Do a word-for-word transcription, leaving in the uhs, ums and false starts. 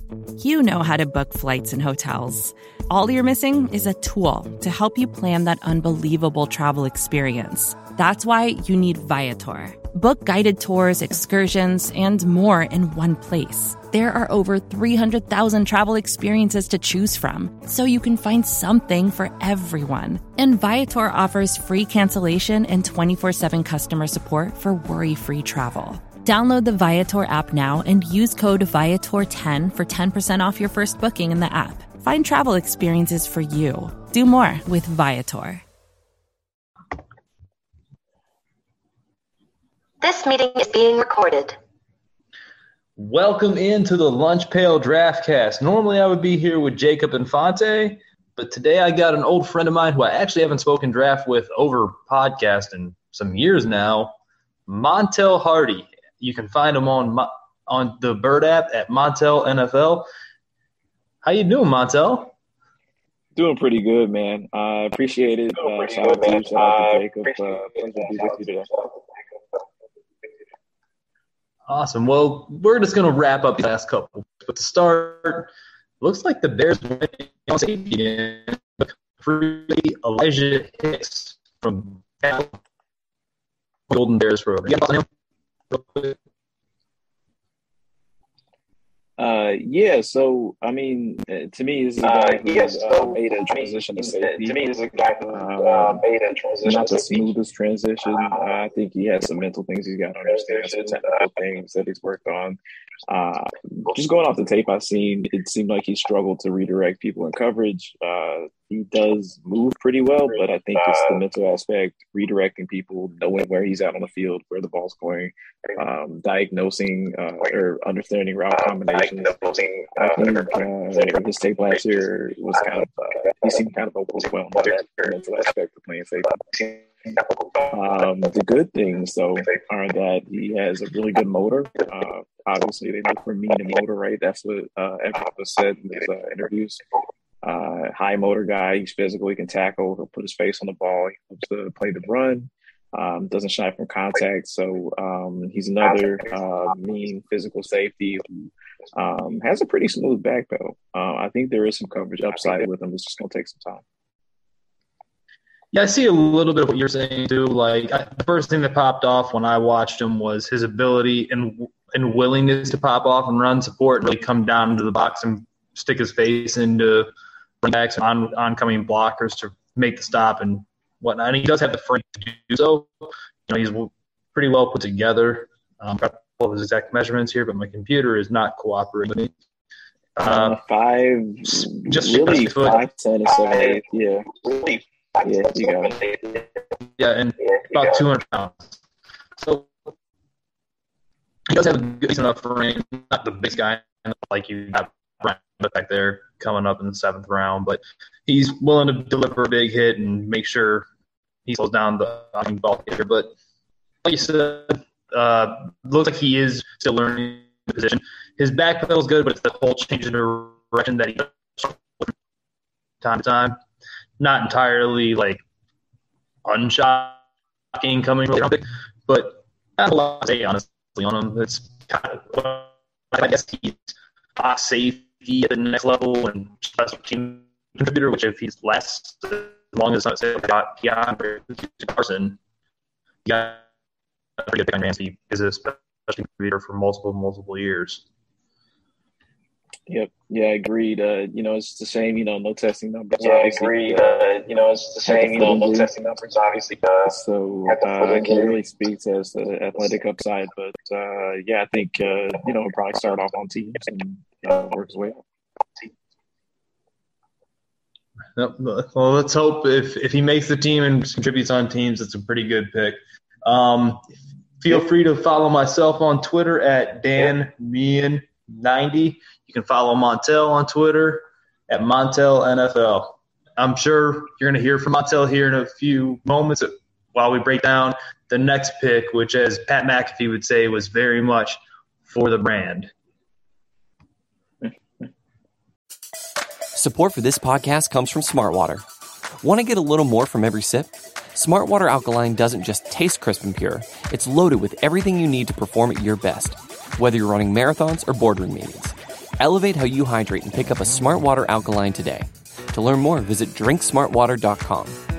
You know how to book flights and hotels. All you're missing is a tool to help you plan that unbelievable travel experience. That's why you need Viator. Book guided tours, excursions, and more in one place. There are over three hundred thousand travel experiences to choose from, so you can find something for everyone. And Viator offers free cancellation and twenty-four seven customer support for worry-free travel. Download the Viator app now and use code Viator ten for ten percent off your first booking in the app. Find travel experiences for you. Do more with Viator. This meeting is being recorded. Welcome into the Lunch Pail Draftcast. Normally I would be here with Jacob Infante, but today I got an old friend of mine who I actually haven't spoken draft with over podcast in some years now, Montel Hardy. You can find him on on the Bird app at Montel N F L. How you doing, Montel? Doing pretty good, man. I uh, appreciate it. Uh, shout out to you, shout out to Jacob. Uh, pleasure to be with you today. Awesome. Well, we're just going to wrap up the last couple. But to start, looks like the Bears went on safety and free Elijah Hicks from Golden Bears for him. Uh, yeah, so, I mean, to me, this is a guy who uh, yes, uh, made a transition to safety. To me, this is a guy who uh, made a transition Not the to safety. smoothest transition. Uh, I think he has some mental things he's got to understand, some technical things that he's worked on. Uh, just going off the tape I've seen, it seemed like he struggled to redirect people in coverage. Uh, he does move pretty well, but I think it's the mental aspect, redirecting people, knowing where he's at on the field, where the ball's going, um, diagnosing uh, or understanding route combinations. I think uh, his tape last year was kind of, uh, he seemed kind of overwhelmed by that mental aspect of playing safety. Um, the good things, though, are that he has a really good motor. Uh, obviously, they look for mean and motor, right? That's what uh, everyone was said in his uh, interviews. Uh, high motor guy. He's physical. He can tackle. He'll put his face on the ball. He loves to play the run. Um, doesn't shy from contact. So um, he's another uh, mean physical safety who um, has a pretty smooth back pedal. Uh, I think there is some coverage upside with him. It's just going to take some time. Yeah, I see a little bit of what you're saying too. Like I, the first thing that popped off when I watched him was his ability and and willingness to pop off and run support, and really come down into the box and stick his face into running backs and on oncoming blockers to make the stop and whatnot. And he does have the frame to do so. You know, he's pretty well put together. Um, I've got all of his exact measurements here, but my computer is not cooperating with me. Uh, uh, five, just really five ten and seven eight. Yeah, really. Yeah, you got it. Yeah, and about two hundred pounds. So he does have a good enough frame, not the big guy like you have back there coming up in the seventh round, but he's willing to deliver a big hit and make sure he slows down the ball hitter. But like you said, uh, looks like he is still learning the position. His back pedal is good, but it's the whole change in direction that he does from time to time. Not entirely like unshocking coming from the but not a lot to say honestly on him. It's kind of, I guess he's a safety at the next level and special team contributor, which if he's less, as long as it's not got Keon Carson, you got a pretty good pick on Ramsey is a special contributor for multiple, multiple years. Yep. Yeah, agreed. Uh, you know, it's the same, you know, no testing numbers. Yeah, agreed. Uh, you know, it's the same, you know, no testing numbers, obviously. Uh, so uh, it really speaks as the athletic upside. But, uh, yeah, I think, uh, you know, we'll probably start off on teams and uh, work his way up. Yep. Well, let's hope if, if he makes the team and contributes on teams, it's a pretty good pick. Um, feel free to follow myself on Twitter at Dan Meehan ninety. You can follow Montel on Twitter at Montel N F L. I'm sure you're going to hear from Montel here in a few moments while we break down the next pick, which, as Pat McAfee would say, was very much for the brand. Support for this podcast comes from Smartwater. Want to get a little more from every sip? Smartwater Alkaline doesn't just taste crisp and pure. It's loaded with everything you need to perform at your best, whether you're running marathons or boardroom meetings. Elevate how you hydrate and pick up a Smart Water Alkaline today. To learn more, visit drink smart water dot com.